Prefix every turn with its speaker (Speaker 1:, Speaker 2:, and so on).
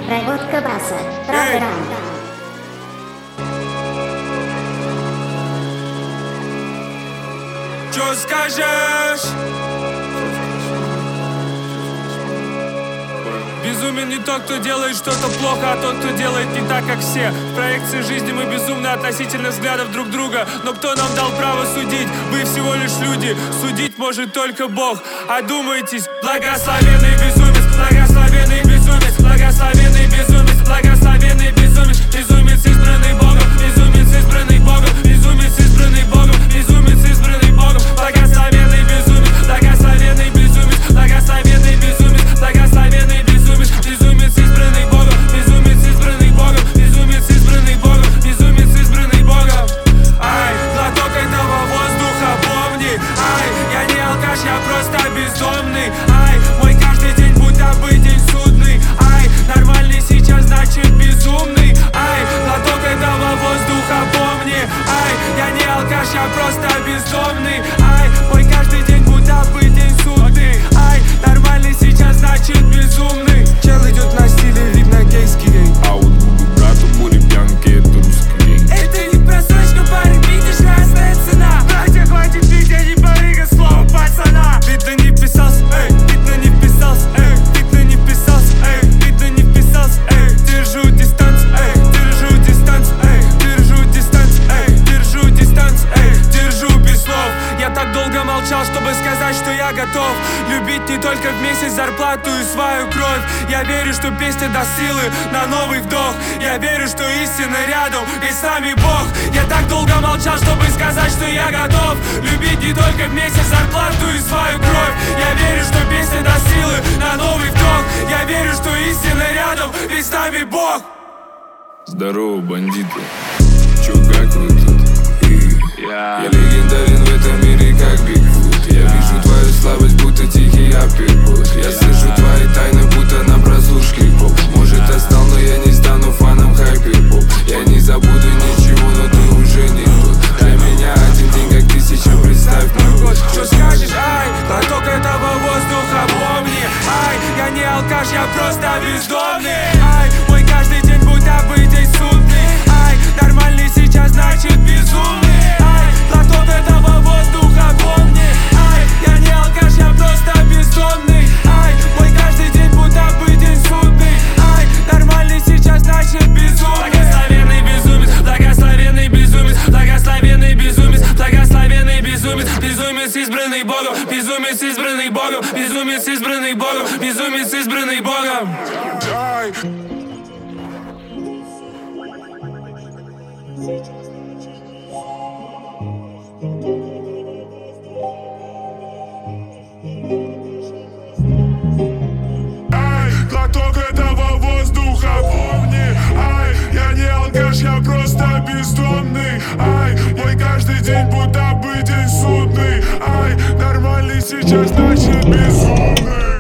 Speaker 1: Проводка баса. Программ.
Speaker 2: Чё скажешь? Безумен не тот, кто делает что-то плохо, а тот, кто делает не так, как все. В проекции жизни мы безумны относительно взглядов друг друга. Но кто нам дал право судить? Вы всего лишь люди, судить может только Бог. Одумайтесь, благословенный безумец, благословенный безумец, благословенный безумец, благословенный безумец, безумец избранный Богом, безумец избранный Богом, безумец избранный Богом, безумец избранный Богом, благословенный безумец, благословенный безумец, благословенный безумец, благословенный безумец, безумец избранный Богом, безумец избранный Богом, безумец избранный Богом, безумец избранный Богом. Ай, глоток этого воздуха, помни, ай, я не алкаш, я просто бездомный, ай, мой каждый день будто бы день судный, ай, нормальный сейчас значит безумный, ай, глоток этого воздуха, помни, ай, я не алкаш, я просто бездомный, ай, мой каждый день будто бы день судный, ай, нормальный сейчас значит безумный. Чел идет на стиле, видно гейский гей.
Speaker 3: А вот губы брату были пьянки, это русский гей.
Speaker 2: Это не просрочка, парень, видишь, разная цена. Братья, хватит пить, я не барыга, слово пацана. Видно не вписался, эй, видно не вписался, эй, видно не вписался, эй, видно не вписался, эй. Держу дистанцию, эй, держу дистанцию, эй, держу дистанцию, эй, держу дистанцию, эй, держу без слов. Я так долго молчал, чтобы сказать, что я готов любить не только в месяц зарплату и свою кровь. Я верю, что песня даст силы на новый вдох. Я верю, что истина рядом, и с нами Бог. Я так долго молчал, чтобы сказать, что я готов любить не только в месяц зарплату и свою кровь. Я верю, что песня даст силы на новый вдох. Я верю, что истина рядом, и с нами Бог.
Speaker 3: Здорово, бандиты. Чё, как вы тут? Я легендарен в этом мире, как Бигфут. Я вижу твою слабость, будто тихий апперкот. Я слышу твои тайны, будто на прослушке поп. Может, я стал, но я не стану фаном хайпер-поп. Я не забуду ничего, но ты уже не тот. Для меня один день как тысяча, представь мой год.
Speaker 2: Что скажешь, ай, глоток этого воздуха, помни, ай, я не алкаш, я просто бездомный, ай, мой каждый день будто бы день судный, ай, нормальный сейчас значит безумный, ай, глоток этого воздуха, помни, ай, я не алкаш, я просто бездомный, ай, мой каждый день будто бы день судный, ай, нормальный сейчас значит безумный. Благословенный безумец, благословенный безумец, благословенный безумец, благословенный безумец, безумец избранный Богом, безумец избранный Богом, безумец избранный Богом, безумец избранный Богом.
Speaker 4: Ай, глоток этого воздуха, помни, ай, я не алкаш, я просто бездомный, ай, мой каждый день будто бы день судный, ай, нормальный сейчас значит безумный.